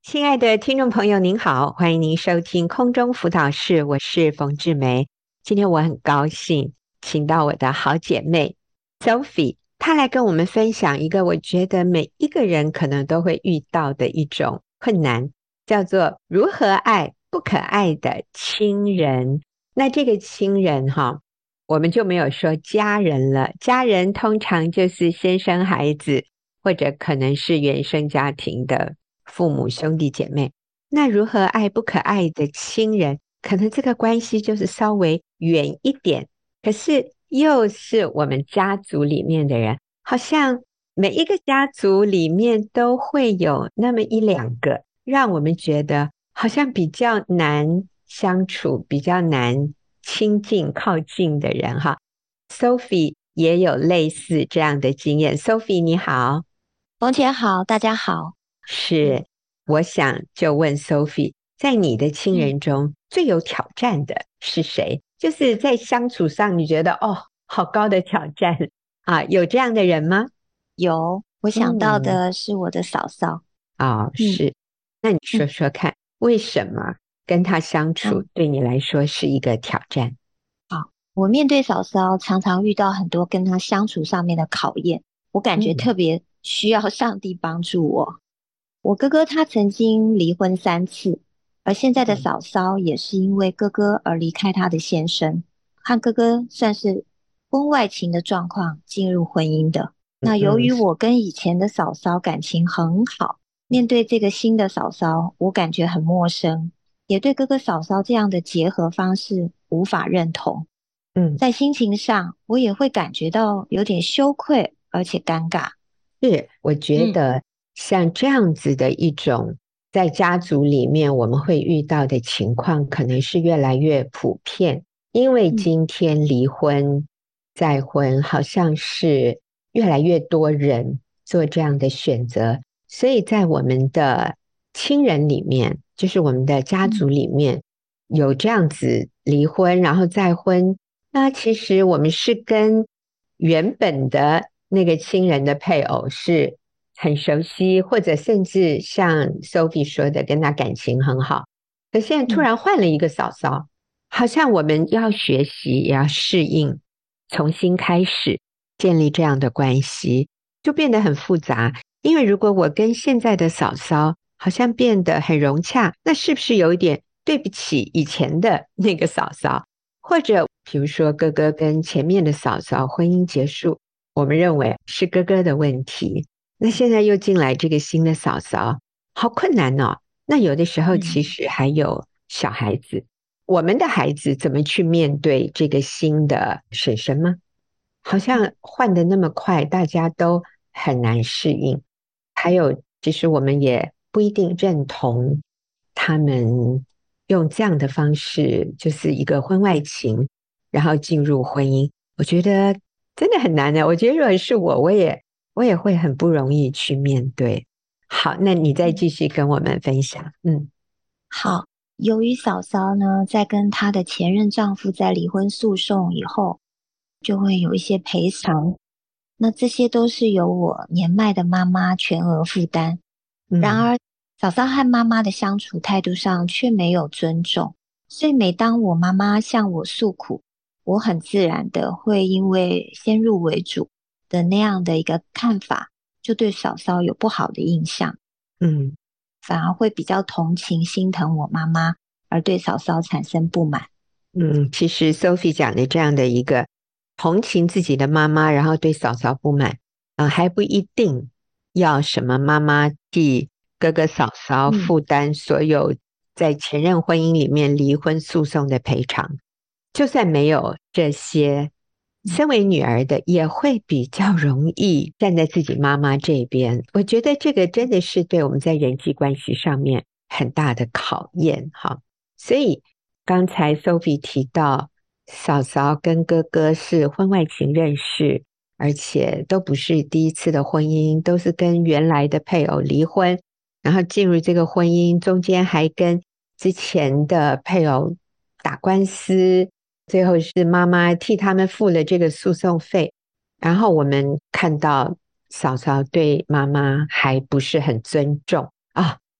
亲爱的听众朋友，您好，欢迎您收听空中辅导室，我是冯志梅。今天我很高兴请到我的好姐妹 Sophie，她来跟我们分享一个我觉得每一个人可能都会遇到的一种困难，叫做如何爱不可爱的亲人。那这个亲人我们就没有说家人了，家人通常就是先生孩子，或者可能是原生家庭的父母兄弟姐妹。那如何爱不可爱的亲人，可能这个关系就是稍微远一点，可是又是我们家族里面的人，好像每一个家族里面都会有那么一两个让我们觉得好像比较难相处，比较难亲近靠近的人哈。Sophie 也有类似这样的经验。Sophie 你好。 冯姐好，大家好。 是，我想就问 Sophie，在你的亲嗯， 人中最有挑战的是谁？就是在相处上，你觉得好高的挑战啊，有这样的人吗？ 有，我想到嗯， 的是我的嫂嫂。嗯是，那你嗯， 说说看，为什么跟他相处嗯， 对你来说是一个挑战？ 好。我面对嫂嫂，常常遇到很多跟她相处上面的考验，我感觉嗯特别需要上帝帮助我。我哥哥他曾经离婚3次，而现在的嗯嫂嫂也是因为哥哥而离开她的先生，和哥哥算是婚外情的状况进入婚姻的。那由嗯于我跟以前的嫂嫂感情很好，面对这个新的嫂嫂，我感觉很陌生，也对哥哥嫂嫂这样的结合方式无法认同。 嗯。 在心情上，我也会感觉到有点羞愧，而且尴尬。 是，我觉嗯得像这样子的一种在家族里面我们会遇到的情况，可能是越来越普遍。因为嗯今天离婚再婚，好像是越来越多人做这样的选择，所以在我们的亲人里面，就是我们的家嗯族里面有这样子离婚然后再婚，那其实我们是跟原本的那个亲人的配偶是很熟悉，或者甚至像 Sophie 说的，跟他感情很好。可现在突嗯。 然换了一个嫂嫂，好像我们要学习，也要适应，重新开始建立这样的关系，就变得很复杂。因为如果我跟现在的嫂嫂好像变得很融洽，那是不是有一点对不起以前的那个嫂嫂？或者比如说哥哥跟前面的嫂嫂婚姻结束，我们认为是哥哥的问题，那现在又进来这个新的嫂嫂，好困难哦。那有的时候其嗯实还有小孩子，我们的孩子怎么去面对这个新的婶婶吗？好像换的那么快，大家都很难适应。还有，其实我们也不一定认同他们用这样的方式，就是一个婚外情，然后进入婚姻。我觉得真的很难的。我觉得如果是我，我也会很不容易去面对。好，那你再嗯。 继续跟我们分享。嗯好，由于嫂嫂呢，在跟她的前任丈夫在离婚诉讼以后，就会有一些赔偿，那这些都是由我年迈的妈妈全额负担。然嗯而，嫂嫂和妈妈的相处态度上却没有尊重，所以每当我妈妈向我诉苦，我很自然的会因为先入为主的那样的一个看法，就对嫂嫂有不好的印象。 嗯。 反而会比较同情心疼我妈妈，而对嫂嫂产生不满。 嗯，其实 Sophie 讲的这样的一个同情自己的妈妈，然后对嫂嫂不满，还不一定要什么妈妈替哥哥嫂嫂嗯负担所有在前任婚姻里面离婚诉讼的赔偿，就算没有这些， 嗯身为女儿的也会比较容易站在自己妈妈这边。我觉得这个真的是对我们在人际关系上面很大的考验哈。所以刚才 Sophie 提到，嫂嫂跟哥哥是婚外情认识，而且都不是第一次的婚姻，都是跟原来的配偶离婚，然后进入这个婚姻，中间还跟之前的配偶打官司，最后是妈妈替他们付了这个诉讼费。然后我们看到嫂嫂对妈妈还不是很尊重啊，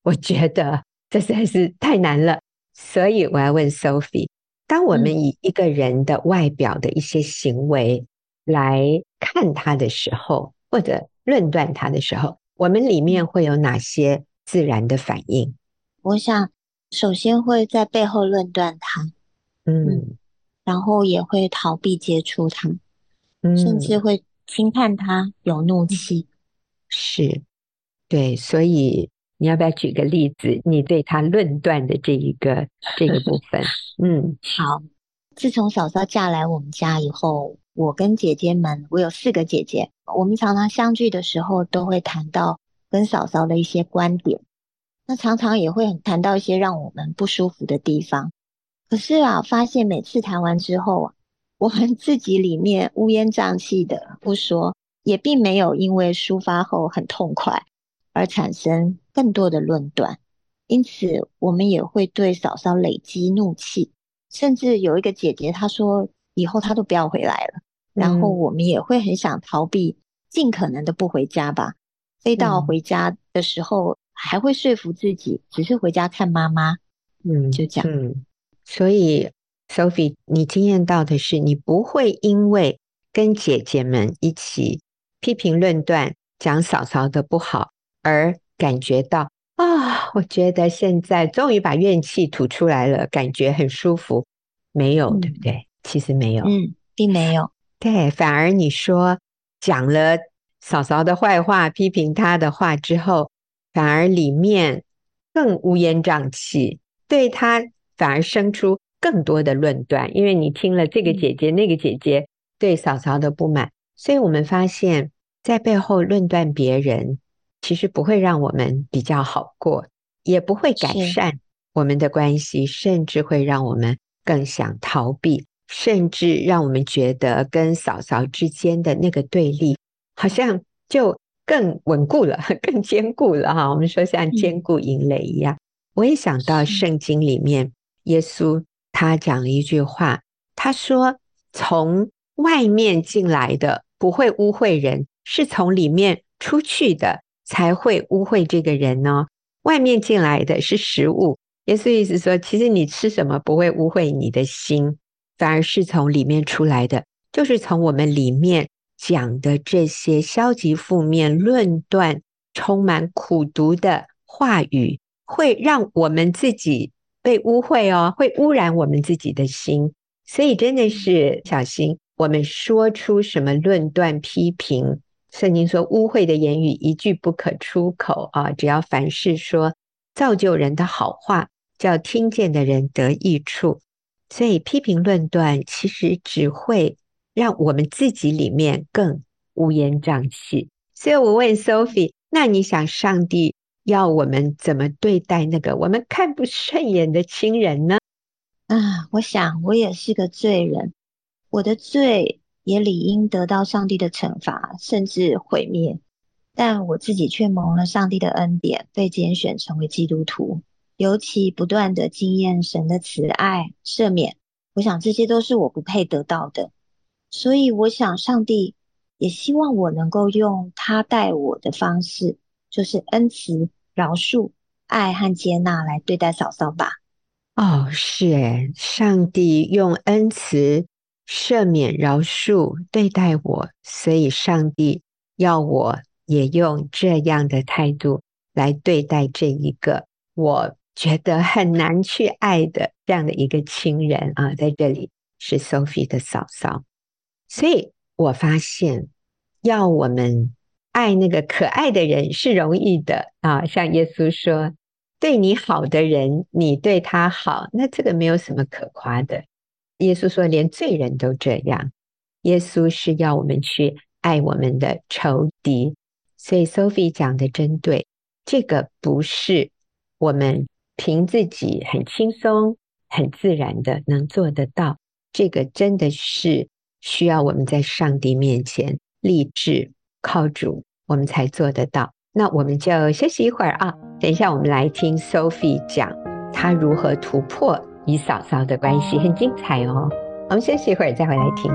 我觉得这实在是太难了。所以我要问 Sophie， 当我们以一个人的外表的一些行为来看他的时候，或者论断他的时候，我们里面会有哪些自然的反应？ 我想首先会在背后论断他，嗯， 嗯然后也会逃避接触他，甚至嗯， 会轻看他，有怒气。 是。对，所以你要不要举个例子？你对他论断的这个部分？嗯好，自从嫂嫂嫁来我们家以后，我跟姐姐们，我有4个姐姐，我们常常相聚的时候都会谈到跟嫂嫂的一些观点，那常常也会很谈到一些让我们不舒服的地方。可是啊，发现每次谈完之后啊，我们自己里面乌烟瘴气的不说，也并没有因为抒发后很痛快而产生更多的论断，因此我们也会对嫂嫂累积怒气。甚至有一个姐姐，她说以后她都不要回来了，然后嗯我们也会很想逃避，尽可能的不回家吧。飞到嗯回家的时候，还会说服自己，只是回家看妈妈，就这样。 所以 Sophie，你经验到的是，你不会因为跟姐姐们一起批评论断，讲嫂嫂的不好，而感觉到我觉得现在终于把怨气吐出来了，感觉很舒服。没有，对不嗯对？其实没有。 并没有。 对，反而你说讲了嫂嫂的坏话，批评她的话之后，反而里面更乌烟瘴气，对她反而生出更多的论断，因为你听了这个姐姐、那个姐姐对嫂嫂的不满，所以我们发现，在背后论断别人，其实不会让我们比较好过，也不会改是， 善我们的关系，甚至会让我们更想逃避。甚至让我们觉得跟嫂嫂之间的那个对立，好像就更稳固了，更坚固了哈。我们说像坚嗯， 固营垒一样。我也想到是， 圣经里面，耶稣他讲了一句话，他说：从外面进来的不会污秽人，是从里面出去的才会污秽这个人呢。外面进来的是食物，耶稣意思说，其实你吃什么不会污秽你的心。反而是从里面出来的，就是从我们里面讲的这些消极负面论断、充满苦毒的话语，会让我们自己被污秽哦，会污染我们自己的心。所以真的是小心，我们说出什么论断、批评。圣经说，污秽的言语一句不可出口啊！只要凡事说造就人的好话，叫听见的人得益处。所以批评论断其实只会让我们自己里面更乌烟瘴气。所以我问 Sophie， 那你想上帝要我们怎么对待那个我们看不顺眼的亲人呢？ 我想我也是个罪人，我的罪也理应得到上帝的惩罚，甚至毁灭。但我自己却蒙了上帝的恩典，被拣选成为基督徒，尤其不断的经验神的慈爱、赦免。我想这些都是我不配得到的，所以我想上帝也希望我能够用他待我的方式，就是恩慈、饶恕、爱和接纳来对待嫂嫂吧。 是诶，上帝用恩慈、赦免、饶恕对待我，所以上帝要我也用这样的态度来对待这一个我觉得很难去爱的这样的一个亲人啊。在这里是 Sophie 的嫂嫂，所以我发现要我们爱那个可爱的人是容易的啊，像耶稣说。对你好的人，你对他好，那这个没有什么可夸的。耶稣说，连罪人都这样。耶稣是要我们去爱我们的仇敌，所以 Sophie 讲的真对，这个不是我们凭自己很轻松、很自然的能做得到，这个真的是需要我们在上帝面前立志靠主，我们才做得到。那我们就休息一会儿啊，等一下我们来听 Sophie 讲她如何突破与嫂嫂的关系，很精彩哦。我们休息一会儿再回来听。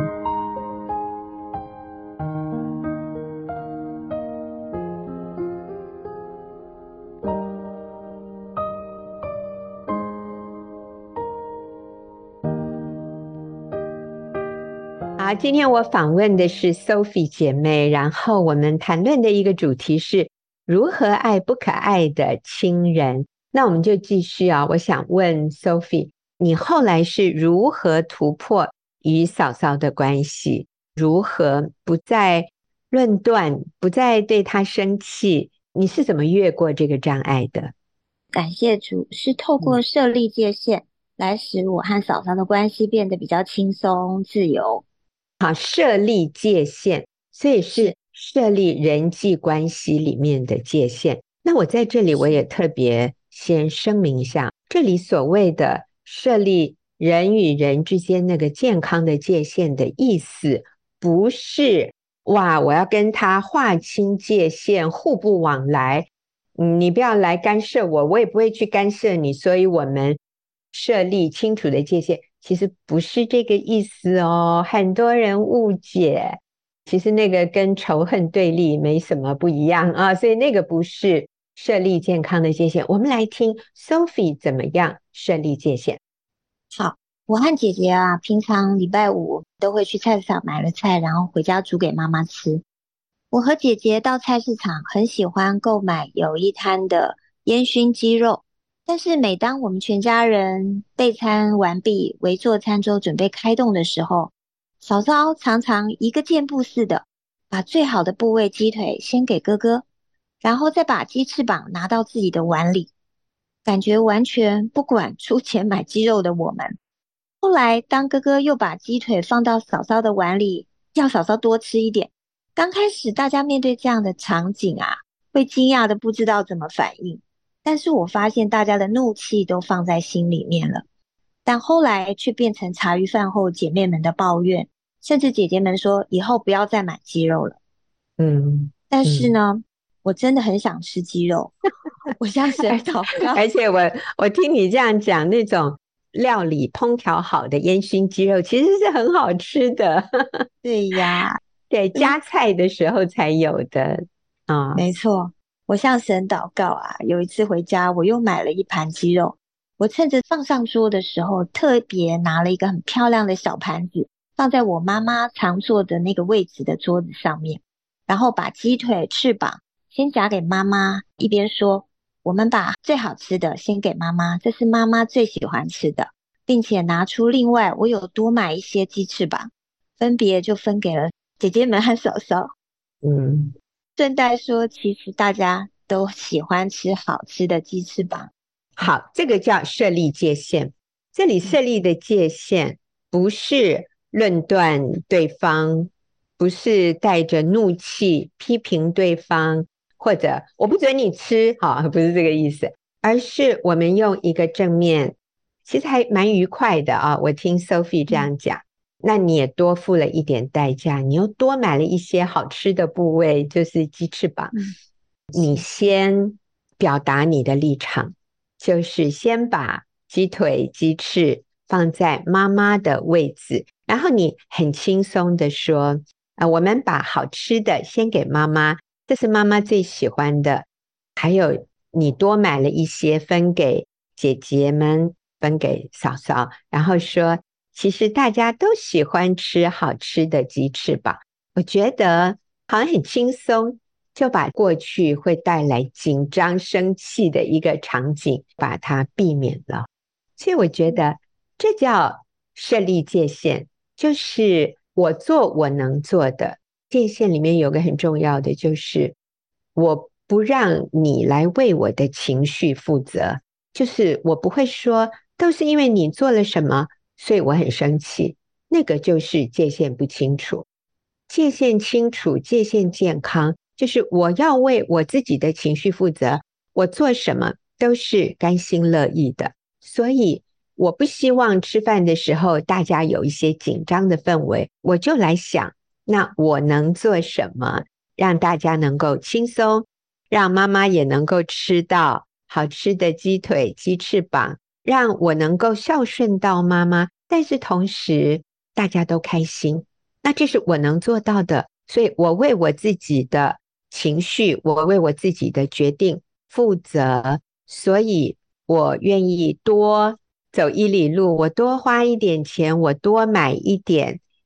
好，今天我访问的是 Sophie 姐妹，然后我们谈论的一个主题是如何爱不可爱的亲人。那我们就继续啊，我想问 Sophie，你后来是如何突破与嫂嫂的关系？如何不再论断，不再对她生气？你是怎么越过这个障碍的？ 感谢主，是透过设立界限，来使我和嫂嫂的关系变得比较轻松自由。 好，设立界限，所以是设立人际关系里面的界限。那我在这里我也特别先声明一下，这里所谓的设立人与人之间那个健康的界限的意思，不是哇，我要跟他划清界限，互不往来。你不要来干涉我，我也不会去干涉你，所以我们设立清楚的界限。其实不是这个意思哦，很多人误解。其实那个跟仇恨对立没什么不一样啊，所以那个不是设立健康的界限。我们来听 Sophie 怎么样设立界限。 好，我和姐姐啊，平常礼拜五都会去菜市场买了菜，然后回家煮给妈妈吃。我和姐姐到菜市场很喜欢购买有一摊的烟熏鸡肉，但是每当我们全家人备餐完毕，围坐餐桌准备开动的时候，嫂嫂常常一个箭步似的，把最好的部位鸡腿先给哥哥，然后再把鸡翅膀拿到自己的碗里，感觉完全不管出钱买鸡肉的我们。后来，当哥哥又把鸡腿放到嫂嫂的碗里，要嫂嫂多吃一点。刚开始，大家面对这样的场景啊，会惊讶的不知道怎么反应。但是我发现大家的怒气都放在心里面了，但后来却变成茶余饭后姐妹们的抱怨，甚至姐姐们说以后不要再买鸡肉了。 嗯但是嗯， 呢，我真的很想吃鸡肉，我向神祷告。 而且我听你这样讲，那种料理烹调好的烟熏鸡肉其实是很好吃的。 对呀， 对，加菜的时候才有的啊。 没错，我向神祷告啊。有一次回家，我又买了一盘鸡肉。我趁着放上桌的时候，特别拿了一个很漂亮的小盘子，放在我妈妈常坐的那个位置的桌子上面，然后把鸡腿、翅膀先夹给妈妈，一边说：“我们把最好吃的先给妈妈，这是妈妈最喜欢吃的。”并且拿出另外我有多买一些鸡翅膀，分别就分给了姐姐们和嫂嫂。 嗯， 顺带说，其实大家都喜欢吃好吃的鸡翅膀。 好，这个叫设立界限。这里设立的界限不是论断对方，不是带着怒气批评对方，或者我不准你吃，好，不是这个意思，而是我们用一个正面，其实还蛮愉快的啊。我听 Sophie 这样讲，那你也多付了一点代价，你又多买了一些好吃的部位，就是鸡翅膀。你先表达你的立场，就是先把鸡腿、鸡翅放在妈妈的位置，然后你很轻松的说，我们把好吃的先给妈妈，这是妈妈最喜欢的。还有你多买了一些分给姐姐们，分给嫂嫂，然后说，其实大家都喜欢吃好吃的鸡翅膀。我觉得好像很轻松，就把过去会带来紧张、生气的一个场景，把它避免了。所以我觉得这叫设立界限，就是我做我能做的。界限里面有个很重要的，就是我不让你来为我的情绪负责，就是我不会说都是因为你做了什么，所以我很生气。那个就是界限不清楚。界限清楚，界限健康，就是我要为我自己的情绪负责，我做什么都是甘心乐意的。所以我不希望吃饭的时候大家有一些紧张的氛围，我就来想，那我能做什么让大家能够轻松，让妈妈也能够吃到好吃的鸡腿、鸡翅膀，让我能够孝顺到妈妈，但是同时大家都开心。那这是我能做到的，所以我为我自己的情绪，我为我自己的决定负责，所以我愿意多走1里路，我多花一点钱，我多买一点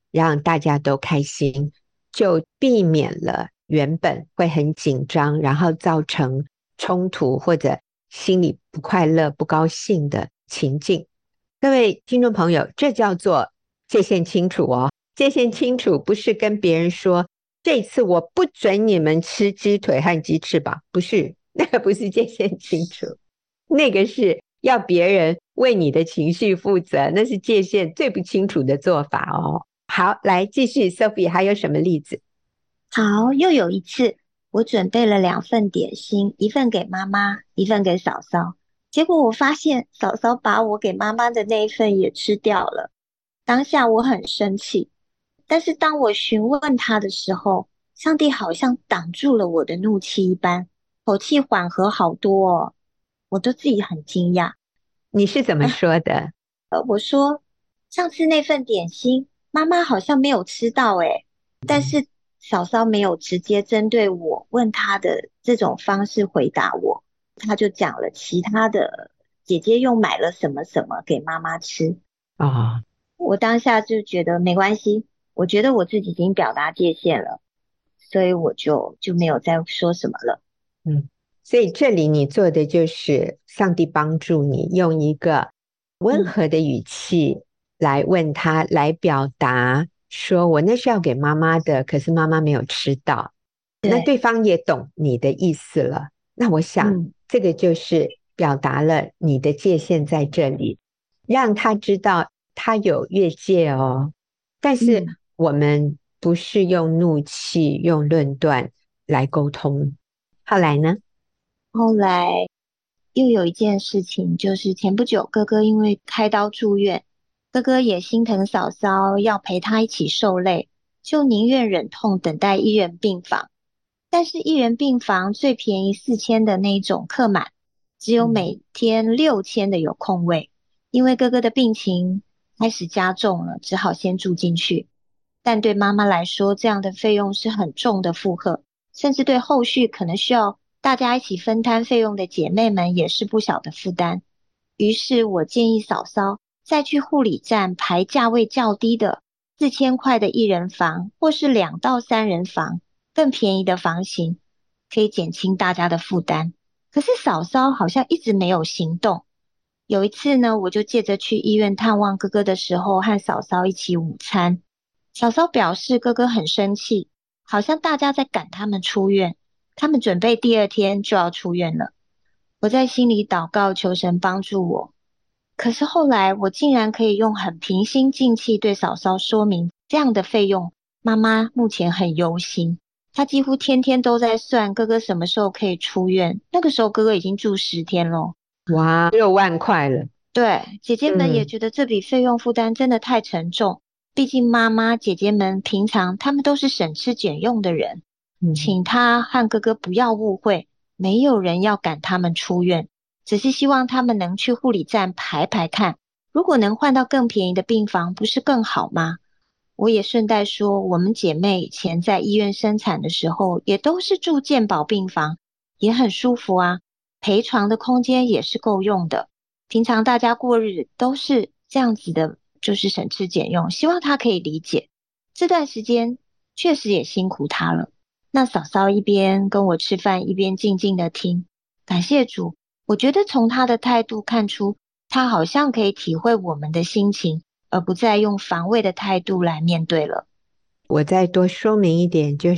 让大家都开心，就避免了原本会很紧张，然后造成冲突或者心里不快乐、不高兴的情境。各位听众朋友，这叫做界限清楚哦。界限清楚不是跟别人说这次我不准你们吃鸡腿和鸡翅膀，不是，那个不是界限清楚，那个是要别人为你的情绪负责，那是界限最不清楚的做法哦。好，来继续 Sophie 还有什么例子？ 好，又有一次，我准备了2份点心，一份给妈妈，一份给嫂嫂。结果我发现嫂嫂把我给妈妈的那一份也吃掉了。当下我很生气，但是当我询问他的时候，上帝好像挡住了我的怒气一般，口气缓和好多哦。我都自己很惊讶。 你是怎么说的？ 我说上次那份点心，妈妈好像没有吃到诶，但是嫂嫂没有直接针对我问她的这种方式回答我，她就讲了其他的，姐姐又买了什么什么给妈妈吃。 哦， 我当下就觉得没关系，我觉得我自己已经表达界限了，所以我就没有再说什么了。 嗯，所以这里你做的就是上帝帮助你用一个温嗯， 和的语气来问他，来表达说我那是要给妈妈的，可是妈妈没有吃到，那对， 对方也懂你的意思了。那我想嗯这个就是表达了你的界限在这里，让他知道他有越界哦。但是嗯。 我们不是用怒气、用论断来沟通。后来呢？ 后来又有一件事情，就是前不久哥哥因为开刀住院，哥哥也心疼嫂嫂，要陪他一起受累，就宁愿忍痛等待一人病房。但是一人病房最便宜4000的那一种客满，只有嗯， 每天6000的有空位。因为哥哥的病情开始加重了，只好先住进去。但对妈妈来说，这样的费用是很重的负荷，甚至对后续可能需要大家一起分摊费用的姐妹们也是不小的负担。于是我建议嫂嫂再去护理站排价位较低的4000块的一人房，或是2到3人房，更便宜的房型，可以减轻大家的负担。可是嫂嫂好像一直没有行动。有一次呢，我就借着去医院探望哥哥的时候，和嫂嫂一起午餐。嫂嫂表示哥哥很生气，好像大家在赶他们出院，他们准备第2天就要出院了。我在心里祷告，求神帮助我。可是后来，我竟然可以用很平心静气对嫂嫂说明，这样的费用，妈妈目前很忧心。她几乎天天都在算哥哥什么时候可以出院。那个时候，哥哥已经住10天咯。 哇，6万块了。 对，姐姐们也嗯觉得这笔费用负担真的太沉重。毕竟妈妈、姐姐们平常她们都是省吃俭用的人， 嗯。 请她和哥哥不要误会，没有人要赶他们出院，只是希望他们能去护理站排排看，如果能换到更便宜的病房，不是更好吗？我也顺带说，我们姐妹以前在医院生产的时候，也都是住健保病房，也很舒服啊，陪床的空间也是够用的。平常大家过日都是这样子的，就是省吃俭用，希望她可以理解。这段时间确实也辛苦她了。那嫂嫂一边跟我吃饭，一边静静的听。感谢主，我觉得从她的态度看出，她好像可以体会我们的心情，而不再用防卫的态度来面对了。 我再多说明一点，就是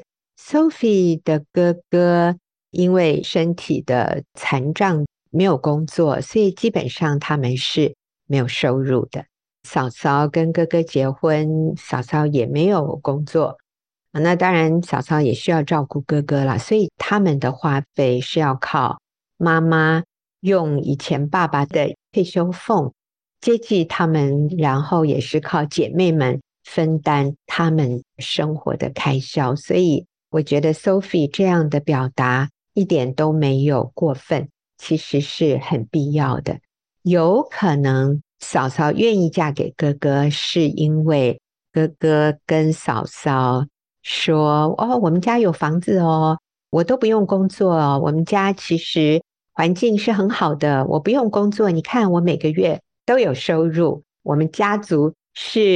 Sophie 的哥哥因为身体的残障没有工作，所以基本上他们是没有收入的。嫂嫂跟哥哥结婚，嫂嫂也没有工作，那当然嫂嫂也需要照顾哥哥啦，所以他们的花费是要靠妈妈用以前爸爸的退休俸接济他们，然后也是靠姐妹们分担他们生活的开销，所以我觉得 Sophie 这样的表达一点都没有过分，其实是很必要的。有可能嫂嫂愿意嫁给哥哥，是因为哥哥跟嫂嫂说：“哦，我们家有房子哦，我都不用工作哦，我们家其实环境是很好的，我不用工作，你看我每个月都有收入，我们家族是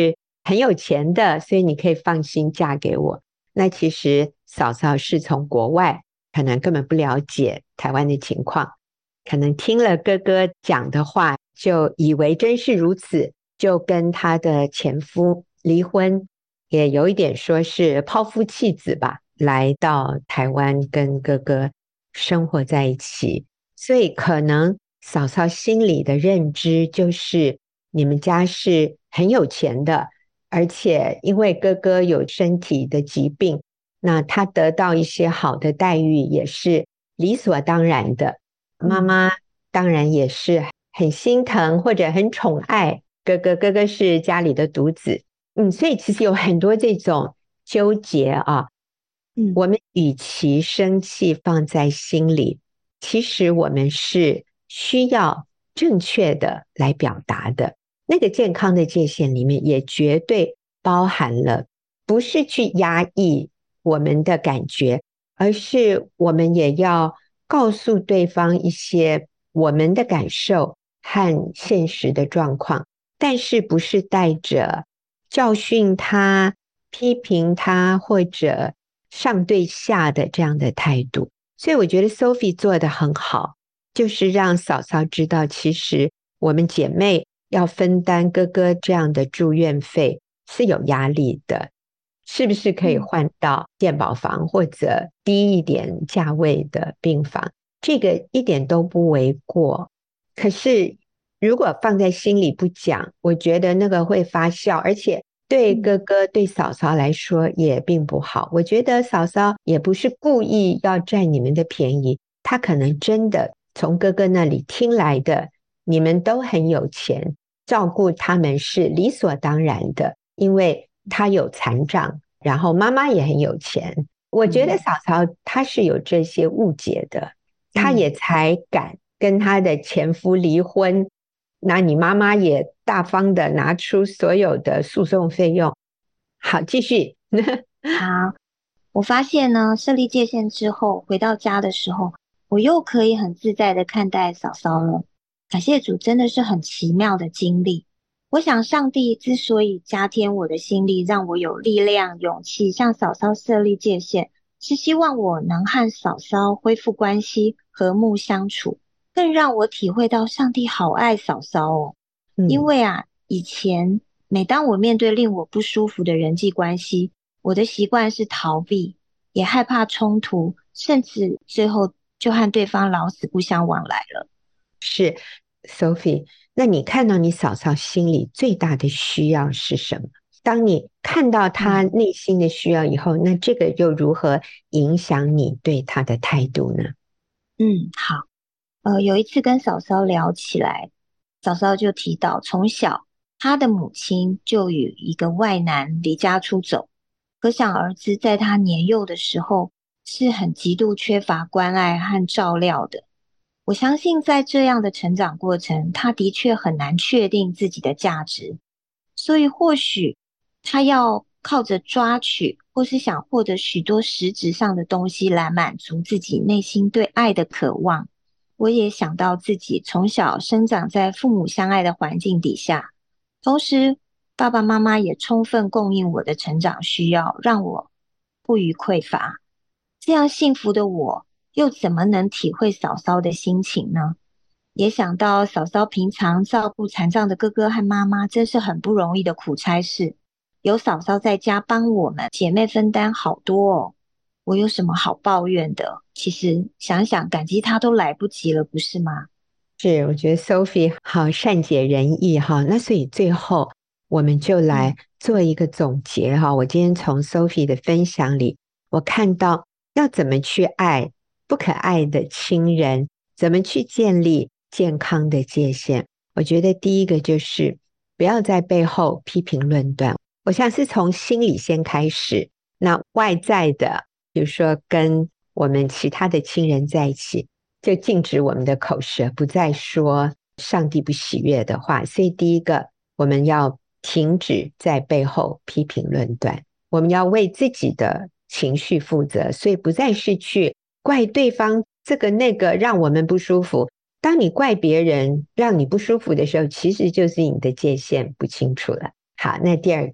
很有钱的，所以你可以放心嫁给我。那其实嫂嫂是从国外，可能根本不了解台湾的情况，可能听了哥哥讲的话，就以为真是如此，就跟她的前夫离婚，也有一点说是抛夫弃子吧，来到台湾跟哥哥生活在一起。所以可能嫂嫂心里的认知就是你们家是很有钱的，而且因为哥哥有身体的疾病，那他得到一些好的待遇也是理所当然的。妈妈当然也是很心疼或者很宠爱哥哥，哥哥是家里的独子，所以其实有很多这种纠结啊。我们与其生气放在心里，其实我们是需要正确的来表达的。那个健康的界限里面也绝对包含了，不是去压抑我们的感觉，而是我们也要告诉对方一些我们的感受和现实的状况，但是不是带着教训他、批评他或者上对下的这样的态度。所以我觉得 Sophie 做得很好，就是让嫂嫂知道，其实我们姐妹要分担哥哥这样的住院费是有压力的，是不是可以换到健保房或者低一点价位的病房，这个一点都不为过。可是如果放在心里不讲，我觉得那个会发酵，而且对哥哥对嫂嫂来说也并不好。我觉得嫂嫂也不是故意要占你们的便宜，她可能真的从哥哥那里听来的，你们都很有钱，照顾他们是理所当然的，因为他有残障，然后妈妈也很有钱。我觉得嫂嫂她是有这些误解的，她也才敢跟她的前夫离婚。那你妈妈也大方的拿出所有的诉讼费用。好，继续。 好，我发现呢，设立界限之后，回到家的时候，我又可以很自在的看待嫂嫂了。感谢主，真的是很奇妙的经历。我想，上帝之所以加添我的心力，让我有力量、勇气向嫂嫂设立界限，是希望我能和嫂嫂恢复关系，和睦相处，更让我体会到上帝好爱嫂嫂哦。因为以前每当我面对令我不舒服的人际关系，我的习惯是逃避，也害怕冲突，甚至最后就和对方老死不相往来了。 是 Sophie， 那你看到你嫂嫂心里最大的需要是什么？当你看到她内心的需要以后，那这个又如何影响你对她的态度呢？ 好。有一次跟嫂嫂聊起来，嫂嫂就提到，从小她的母亲就与一个外男离家出走，可想而知，在她年幼的时候是很极度缺乏关爱和照料的。我相信在这样的成长过程，她的确很难确定自己的价值，所以或许她要靠着抓取，或是想获得许多实质上的东西来满足自己内心对爱的渴望。我也想到自己从小生长在父母相爱的环境底下，同时爸爸妈妈也充分供应我的成长需要，让我不虞匮乏。这样幸福的我，又怎么能体会嫂嫂的心情呢？也想到嫂嫂平常照顾残障的哥哥和妈妈，真是很不容易的苦差事。有嫂嫂在家帮我们姐妹分担好多哦。我有什么好抱怨的？其实想想感激他都来不及了，不是吗？ 是，我觉得 Sophie 好善解人意哈。那所以最后我们就来做一个总结哈。我今天从 Sophie 的分享里，我看到要怎么去爱不可爱的亲人，怎么去建立健康的界限。我觉得第一个就是不要在背后批评论断，我想是从心里先开始。那外在的，比如说跟我们其他的亲人在一起，就禁止我们的口舌，不再说上帝不喜悦的话。所以第一个，我们要停止在背后批评论断，我们要为自己的情绪负责，所以不再是去怪对方这个那个让我们不舒服。当你怪别人让你不舒服的时候，其实就是你的界限不清楚了。好，那第二个，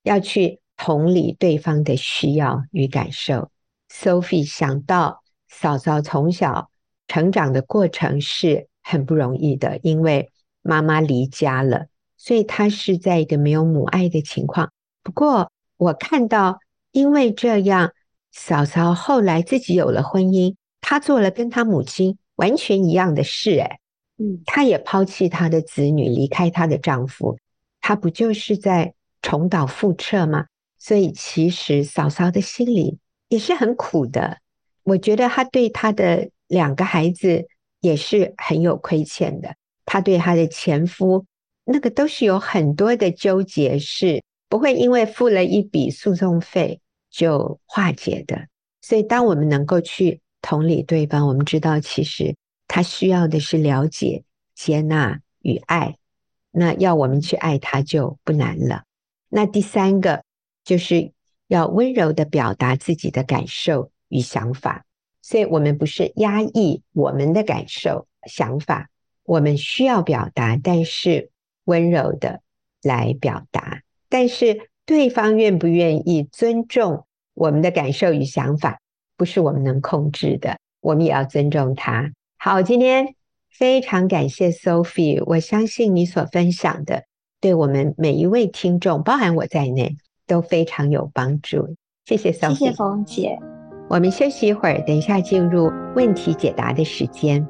要去同理对方的需要与感受。Sophie 想到嫂嫂从小成长的过程是很不容易的，因为妈妈离家了，所以她是在一个没有母爱的情况。不过我看到因为这样，嫂嫂后来自己有了婚姻，她做了跟她母亲完全一样的事，她也抛弃她的子女，离开她的丈夫，她不就是在重蹈覆辙吗？所以其实嫂嫂的心里也是很苦的。我觉得她对她的2个孩子也是很有亏欠的，她对她的前夫那个都是有很多的纠结，是不会因为付了一笔诉讼费就化解的。所以当我们能够去同理对方，我们知道其实他需要的是了解、接纳与爱，那要我们去爱他就不难了。那第3个就是要温柔地表达自己的感受与想法，所以我们不是压抑我们的感受、想法，我们需要表达，但是温柔的来表达。但是对方愿不愿意尊重我们的感受与想法，不是我们能控制的，我们也要尊重他。好，今天非常感谢 Sophie， 我相信你所分享的对我们每一位听众，包含我在内，都非常有帮助。谢谢 Sophie， 谢谢冯姐。 我们休息一会儿，等一下进入问题解答的时间。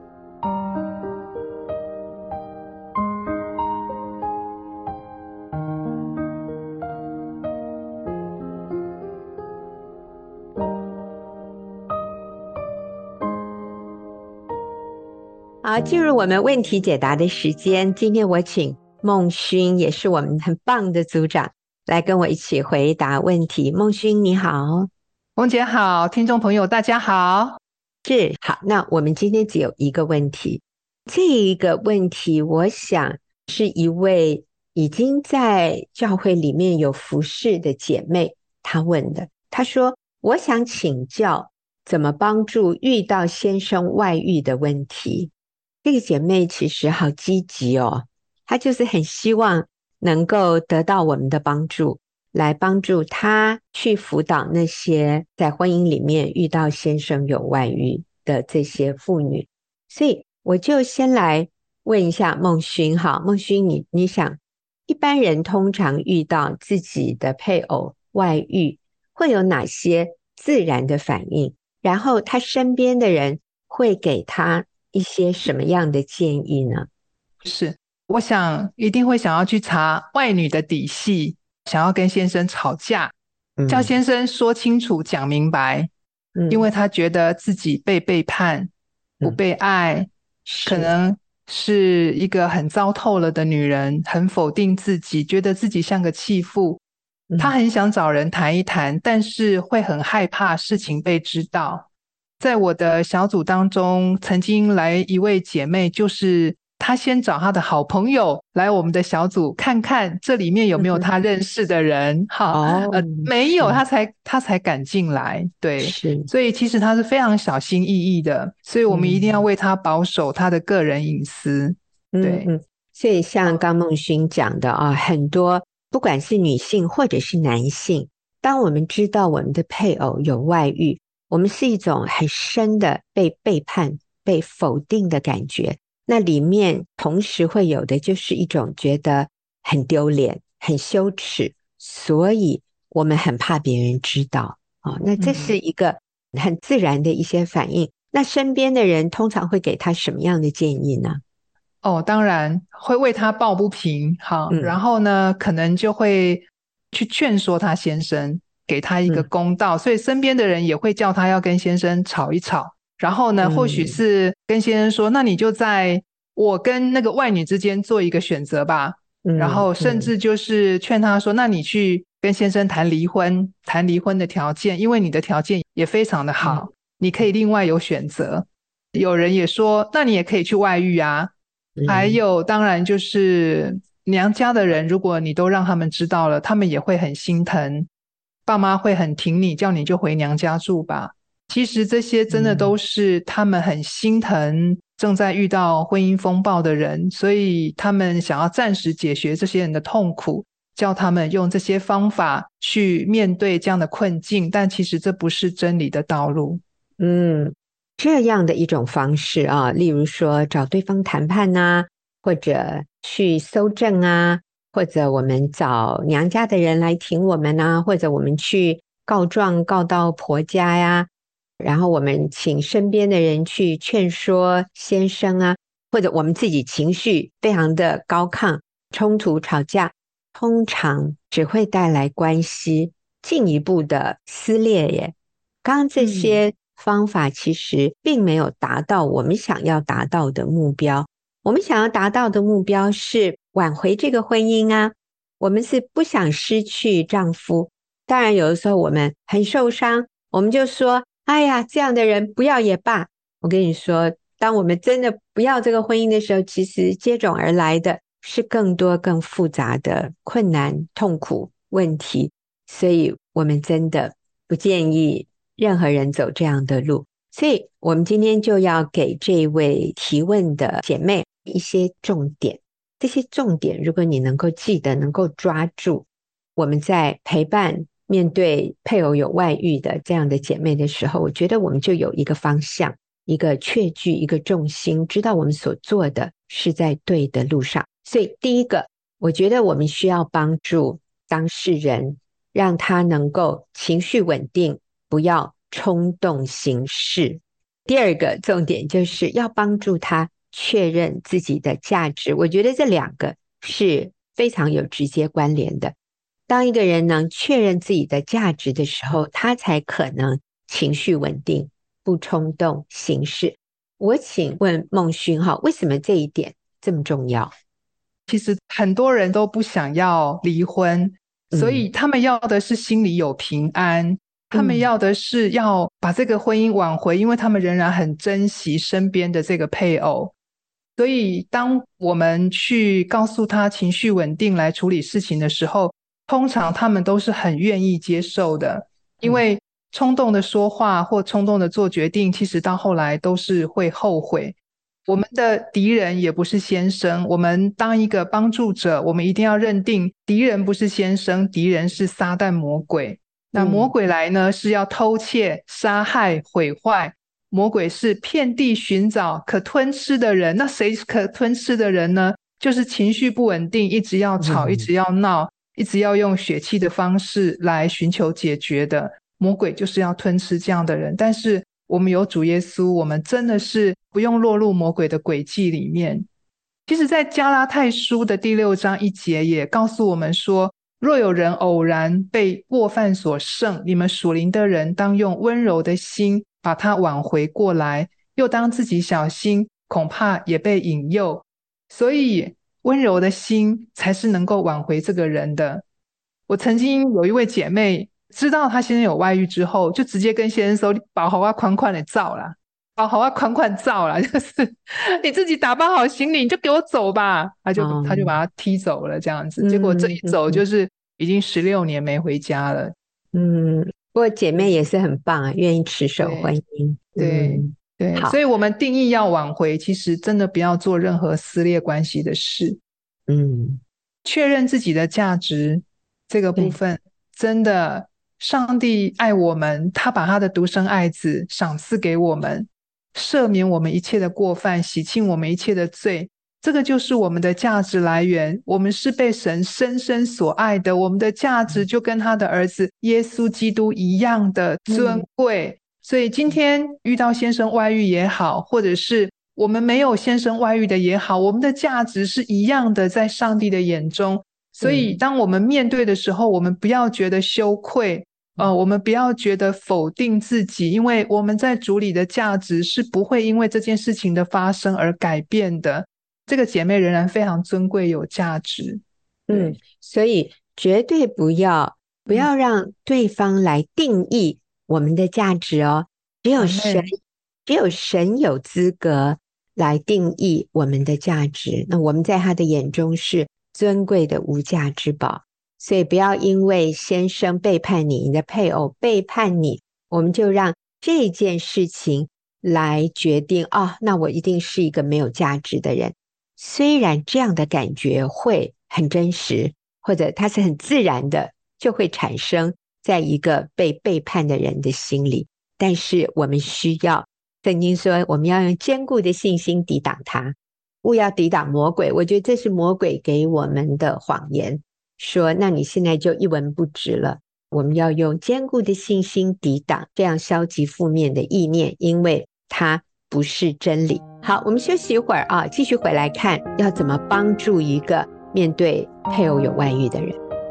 好，进入我们问题解答的时间。今天我请孟勋，也是我们很棒的组长，来跟我一起回答问题。孟勋你好。 冯姐好，听众朋友大家好。 是，好，那我们今天只有一个问题。这一个问题我想是一位已经在教会里面有服事的姐妹她问的。她说，我想请教怎么帮助遇到先生外遇的问题。这个姐妹其实好积极哦，她就是很希望能够得到我们的帮助，来帮助她去辅导那些在婚姻里面遇到先生有外遇的这些妇女。所以我就先来问一下孟勋哈，孟勋你想，一般人通常遇到自己的配偶外遇，会有哪些自然的反应？然后他身边的人会给他一些什么样的建议呢？ 是，我想一定会想要去查外女的底细，想要跟先生吵架，叫先生说清楚讲明白，因为他觉得自己被背叛，不被爱，可能是一个很糟透了的女人，很否定自己，觉得自己像个弃妇。他很想找人谈一谈，但是会很害怕事情被知道。在我的小组当中，曾经来一位姐妹，就是她先找她的好朋友来我们的小组看看这里面有没有她认识的人。没有，她才敢进来。对，所以其实她是非常小心翼翼的，所以我们一定要为她保守她的个人隐私。对， 所以像刚孟勋讲的啊，很多不管是女性或者是男性，当我们知道我们的配偶有外遇，我们是一种很深的被背叛、被否定的感觉，那里面同时会有的就是一种觉得很丢脸、很羞耻，所以我们很怕别人知道哦。那这是一个很自然的一些反应。那身边的人通常会给他什么样的建议呢？ 当然会为他抱不平，然后呢，可能就会去劝说他先生，给他一个公道，所以身边的人也会叫他要跟先生吵一吵。然后呢，或许是跟先生说，那你就在我跟那个外女之间做一个选择吧。然后甚至就是劝他说，那你去跟先生谈离婚的条件，因为你的条件也非常的好，你可以另外有选择。有人也说，那你也可以去外遇啊。还有当然就是娘家的人，如果你都让他们知道了，他们也会很心疼，爸妈会很挺你，叫你就回娘家住吧。其实这些真的都是他们很心疼正在遇到婚姻风暴的人，所以他们想要暂时解决这些人的痛苦， 叫他们用这些方法去面对这样的困境，但其实这不是真理的道路。 这样的一种方式啊，例如说找对方谈判啊，或者去搜证啊，或者我们找娘家的人来挺我们啊，或者我们去告状告到婆家呀，然后我们请身边的人去劝说先生啊，或者我们自己情绪非常的高亢，冲突吵架，通常只会带来关系进一步的撕裂耶。刚刚这些方法其实并没有达到我们想要达到的目标。我们想要达到的目标是挽回这个婚姻啊，我们是不想失去丈夫。当然有的时候我们很受伤，我们就说哎呀，这样的人不要也罢。我跟你说，当我们真的不要这个婚姻的时候，其实接踵而来的是更多更复杂的困难、痛苦、问题，所以我们真的不建议任何人走这样的路。所以我们今天就要给这位提问的姐妹一些重点，这些重点如果你能够记得，能够抓住，我们在陪伴面对配偶有外遇的这样的姐妹的时候，我觉得我们就有一个方向，一个确据，一个重心，知道我们所做的是在对的路上。所以第一个，我觉得我们需要帮助当事人，让他能够情绪稳定，不要冲动行事。第二个重点就是要帮助他确认自己的价值。我觉得这两个是非常有直接关联的。当一个人能确认自己的价值的时候，他才可能情绪稳定，不冲动行事。我请问孟勋哈，为什么这一点这么重要？ 其实很多人都不想要离婚，所以他们要的是心里有平安，他们要的是要把这个婚姻挽回，因为他们仍然很珍惜身边的这个配偶。所以当我们去告诉他情绪稳定来处理事情的时候，通常他们都是很愿意接受的，因为冲动的说话或冲动的做决定，其实到后来都是会后悔。我们的敌人也不是先生，我们当一个帮助者，我们一定要认定敌人不是先生，敌人是撒旦魔鬼。那魔鬼来呢，是要偷窃、杀害、毁坏。魔鬼是遍地寻找可吞吃的人，那谁是可吞吃的人呢？就是情绪不稳定，一直要吵，一直要闹，一直要用血气的方式来寻求解决的。魔鬼就是要吞吃这样的人，但是我们有主耶稣，我们真的是不用落入魔鬼的诡计里面。其实在加拉太书的第6章1节也告诉我们说，若有人偶然被过犯所胜，你们属灵的人当用温柔的心把他挽回过来，又当自己小心，恐怕也被引诱。所以温柔的心才是能够挽回这个人的。我曾经有一位姐妹知道她先生有外遇之后，就直接跟先生说，保好啊款款的照啦，保好啊款款照啦，就是你自己打包好行李你就给我走吧。他就把他踢走了这样子。结果这一走就是已经16年没回家了。 不过姐妹也是很棒啊，愿意持守婚姻。 对，所以我们定义要挽回，其实真的不要做任何撕裂关系的事。确认自己的价值这个部分，真的上帝爱我们，他把他的独生爱子赏赐给我们，赦免我们一切的过犯，洗净我们一切的罪，这个就是我们的价值来源。我们是被神深深所爱的，我们的价值就跟他的儿子耶稣基督一样的尊贵。所以今天遇到先生外遇也好，或者是我们没有先生外遇的也好，我们的价值是一样的，在上帝的眼中。所以当我们面对的时候，我们不要觉得羞愧，我们不要觉得否定自己，因为我们在主里的价值是不会因为这件事情的发生而改变的。这个姐妹仍然非常尊贵有价值。 所以绝对不要让对方来定义我们的价值哦，只有神有资格来定义我们的价值。那我们在他的眼中是尊贵的无价之宝，所以不要因为先生背叛你，你的配偶背叛你，我们就让这件事情来决定那我一定是一个没有价值的人。虽然这样的感觉会很真实， 或者它是很自然的就会产生在一个被背叛的人的心里。但是我们需要，圣经说我们要用坚固的信心抵挡它，勿要抵挡魔鬼。我觉得这是魔鬼给我们的谎言，说那你现在就一文不值了。我们要用坚固的信心抵挡这样消极负面的意念，因为它不是真理。好，我们休息一会儿啊，继续回来看要怎么帮助一个面对配偶有外遇的人。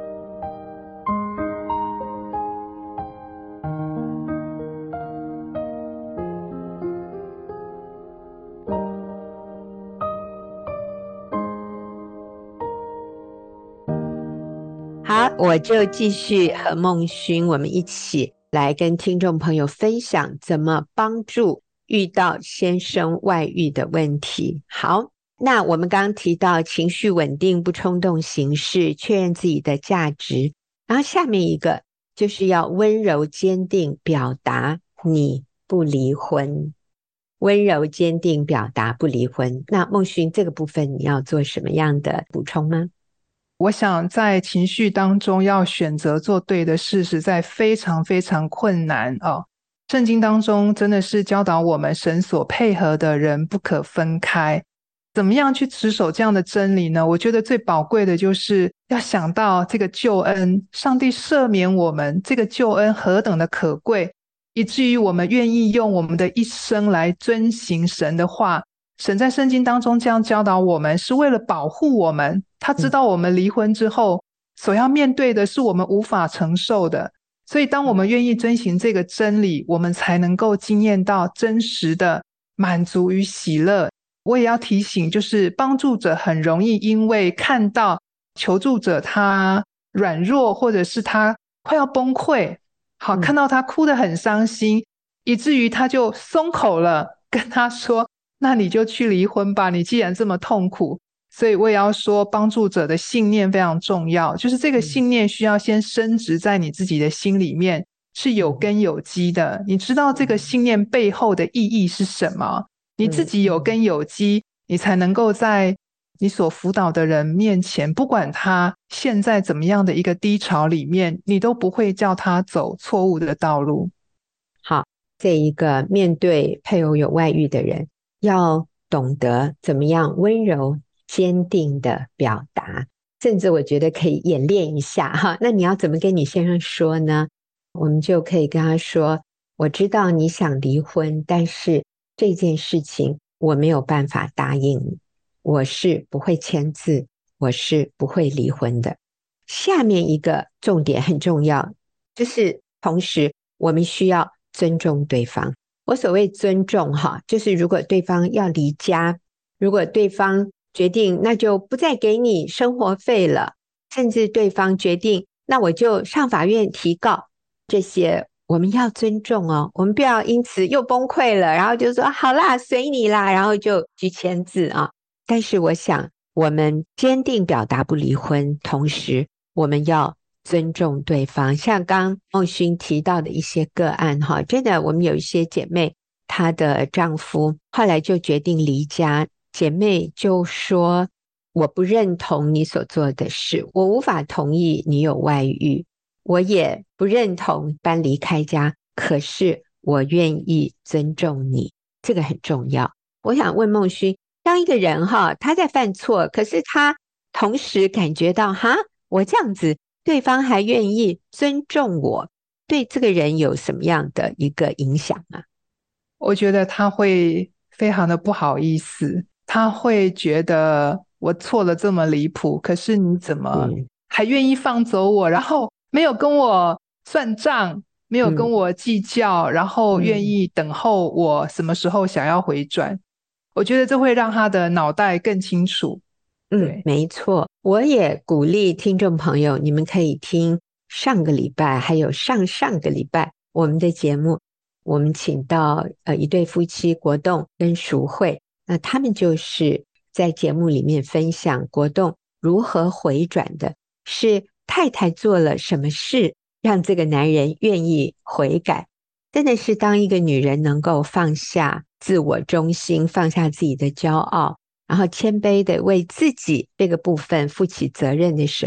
好，我就继续和孟勋我们一起来跟听众朋友分享怎么帮助遇到先生外遇的问题。好，那我们刚刚提到情绪稳定，不冲动行事，确认自己的价值，然后下面一个就是要温柔坚定表达你不离婚。温柔坚定表达不离婚，那孟勋这个部分你要做什么样的补充吗？ 我想在情绪当中要选择做对的事，实在非常非常困难哦。圣经当中真的是教导我们，神所配合的人不可分开。怎么样去持守这样的真理呢？我觉得最宝贵的就是要想到这个救恩，上帝赦免我们，这个救恩何等的可贵，以至于我们愿意用我们的一生来遵行神的话。神在圣经当中这样教导我们，是为了保护我们。他知道我们离婚之后所要面对的是我们无法承受的，所以当我们愿意遵行这个真理，我们才能够经验到真实的满足与喜乐。我也要提醒，就是帮助者很容易因为看到求助者他软弱，或者是他快要崩溃，好，看到他哭得很伤心，以至于他就松口了，跟他说那你就去离婚吧，你既然这么痛苦。所以我也要说，帮助者的信念非常重要，就是这个信念需要先深植在你自己的心里面，是有根有基的。你知道这个信念背后的意义是什么？你自己有根有基，你才能够在你所辅导的人面前，不管他现在怎么样的一个低潮里面，你都不会叫他走错误的道路。 好，这一个面对配偶有外遇的人，要懂得怎么样温柔坚定的表达，甚至我觉得可以演练一下哈。那你要怎么跟你先生说呢？我们就可以跟他说，我知道你想离婚，但是这件事情我没有办法答应你，我是不会签字，我是不会离婚的。下面一个重点很重要，就是同时我们需要尊重对方。我所谓尊重哈，就是如果对方要离家，如果对方决定那就不再给你生活费了，甚至对方决定那我就上法院提告，这些我们要尊重哦，我们不要因此又崩溃了，然后就说好啦随你啦，然后就去签字啊。但是我想我们坚定表达不离婚，同时我们要尊重对方。像刚孟勋提到的一些个案哈，真的我们有一些姐妹，她的丈夫后来就决定离家，姐妹就说我不认同你所做的事，我无法同意你有外遇，我也不认同搬离开家，可是我愿意尊重你，这个很重要。我想问孟勋，当一个人哈，他在犯错，可是他同时感觉到哈，我这样子对方还愿意尊重我，对这个人有什么样的一个影响啊？ 我觉得他会非常的不好意思，他会觉得我错了这么离谱，可是你怎么还愿意放走我，然后没有跟我算账，没有跟我计较，然后愿意等候我什么时候想要回转。我觉得这会让他的脑袋更清楚。 没错，我也鼓励听众朋友，你们可以听上个礼拜还有上上个礼拜我们的节目，我们请到一对夫妻国栋跟淑慧，那他们就是在节目里面分享国栋如何回转的，是太太做了什么事让这个男人愿意悔改。真的是当一个女人能够放下自我中心，放下自己的骄傲，然后谦卑的为自己这个部分负起责任的时候，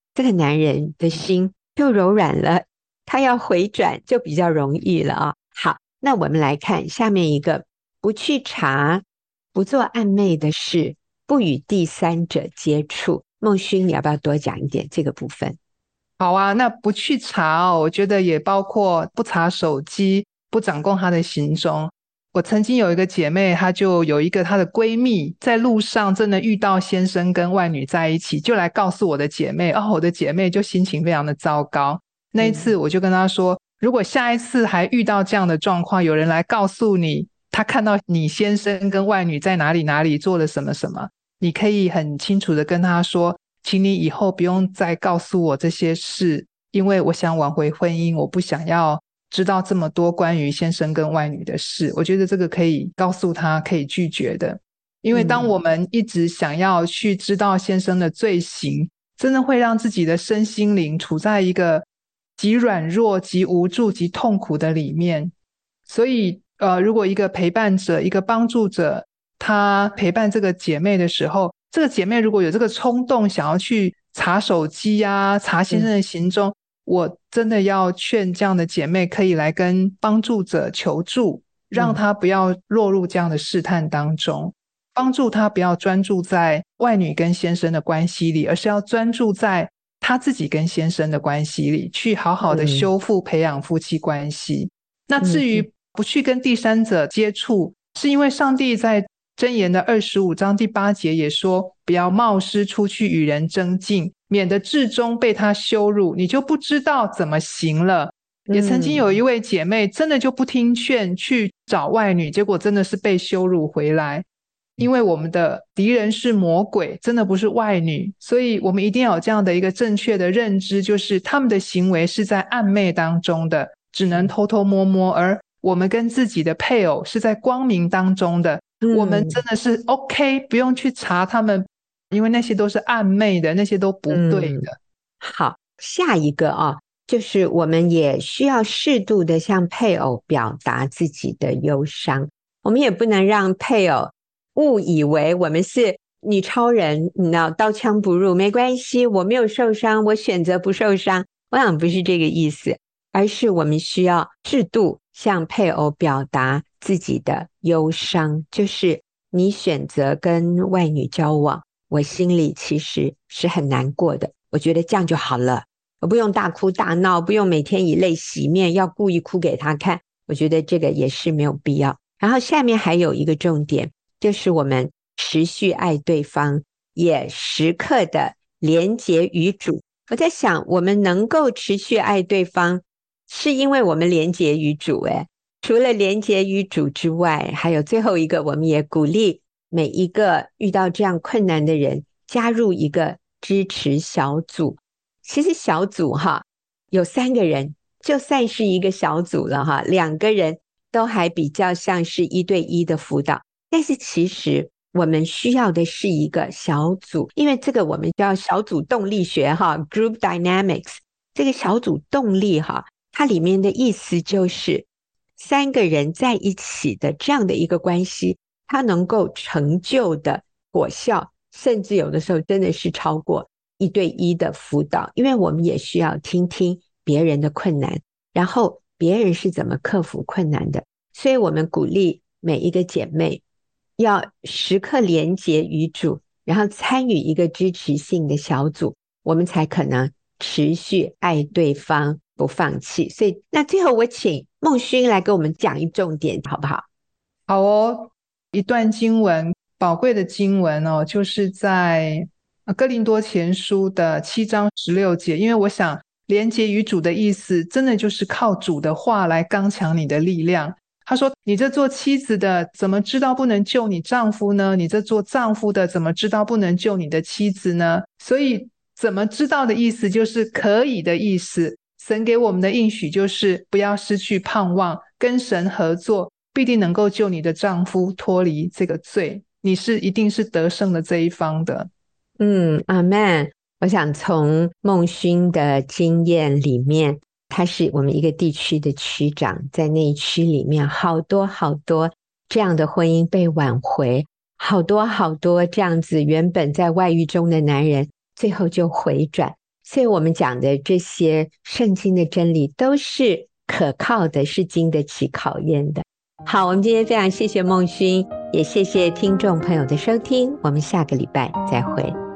这个男人的心就柔软了，他要回转就比较容易了啊。好，那我们来看下面一个，不去查，不做暧昧的事，不与第三者接触。孟勋，你要不要多讲一点这个部分？ 好啊，那不去查我觉得也包括不查手机，不掌控她的行踪。我曾经有一个姐妹，她就有一个她的闺蜜在路上真的遇到先生跟外女在一起，就来告诉我的姐妹，我的姐妹就心情非常的糟糕。那一次我就跟她说，如果下一次还遇到这样的状况，有人来告诉你他看到你先生跟外女在哪里哪里做了什么什么，你可以很清楚的跟他说，请你以后不用再告诉我这些事，因为我想挽回婚姻，我不想要知道这么多关于先生跟外女的事。我觉得这个可以告诉他，可以拒绝的。因为当我们一直想要去知道先生的罪行，真的会让自己的身心灵处在一个极软弱、极无助、极痛苦的里面。所以如果一个陪伴者、一个帮助者，他陪伴这个姐妹的时候，这个姐妹如果有这个冲动想要去查手机啊，查先生的行踪，我真的要劝这样的姐妹可以来跟帮助者求助，让她不要落入这样的试探当中，帮助她不要专注在外女跟先生的关系里，而是要专注在她自己跟先生的关系里，去好好的修复培养夫妻关系。那至于不去跟第三者接触，是因为上帝在箴言的25章第8节也说，不要冒失出去与人争竞，免得至终被他羞辱，你就不知道怎么行了。也曾经有一位姐妹真的就不听劝去找外女，结果真的是被羞辱回来。因为我们的敌人是魔鬼，真的不是外女，所以我们一定要有这样的一个正确的认知，就是他们的行为是在暗昧当中的，只能偷偷摸摸，而我们跟自己的配偶是在光明当中的，我们真的是 OK， 不用去查他们，因为那些都是暗昧的，那些都不对的。 好，下一个就是我们也需要适度的向配偶表达自己的忧伤，我们也不能让配偶误以为我们是女超人，刀枪不入，没关系，我没有受伤，我选择不受伤。我想不是这个意思，而是我们需要适度向配偶表达自己的忧伤，就是你选择跟外女交往，我心里其实是很难过的，我觉得这样就好了，我不用大哭大闹，不用每天以泪洗面，要故意哭给他看，我觉得这个也是没有必要。然后下面还有一个重点，就是我们持续爱对方，也时刻的连结于主。我在想，我们能够持续爱对方，是因为我们连结于主。除了连结于主之外，还有最后一个，我们也鼓励每一个遇到这样困难的人加入一个支持小组。其实小组有3个人就算是一个小组了2个人都还比较像是1对1的辅导，但是其实我们需要的是一个小组，因为这个我们叫小组动力学Group Dynamics。 这个小组动力它里面的意思就是3个人在一起的这样的一个关系，它能够成就的果效，甚至有的时候真的是超过1对1的辅导，因为我们也需要听听别人的困难，然后别人是怎么克服困难的。所以我们鼓励每一个姐妹要时刻连结于主，然后参与一个支持性的小组，我们才可能持续爱对方，不放弃。所以那最后我请孟勋来给我们讲一重点好不好？ 好哦，一段经文，宝贵的经文就是在哥林多前书的7章16节。因为我想连结于主的意思真的就是靠主的话来刚强你的力量。他说，你这做妻子的怎么知道不能救你丈夫呢？你这做丈夫的怎么知道不能救你的妻子呢？所以怎么知道的意思就是可以的意思。神给我们的应许就是不要失去盼望，跟神合作必定能够救你的丈夫脱离这个罪，你是一定是得胜的这一方的。 阿们。我想从孟勋的经验里面，他是我们一个地区的区长，在那一区里面好多好多这样的婚姻被挽回，好多好多这样子原本在外遇中的男人最后就回转。 所以我们讲的这些圣经的真理都是可靠的，是经得起考验的。好，我们今天非常谢谢孟勋，也谢谢听众朋友的收听，我们下个礼拜再会。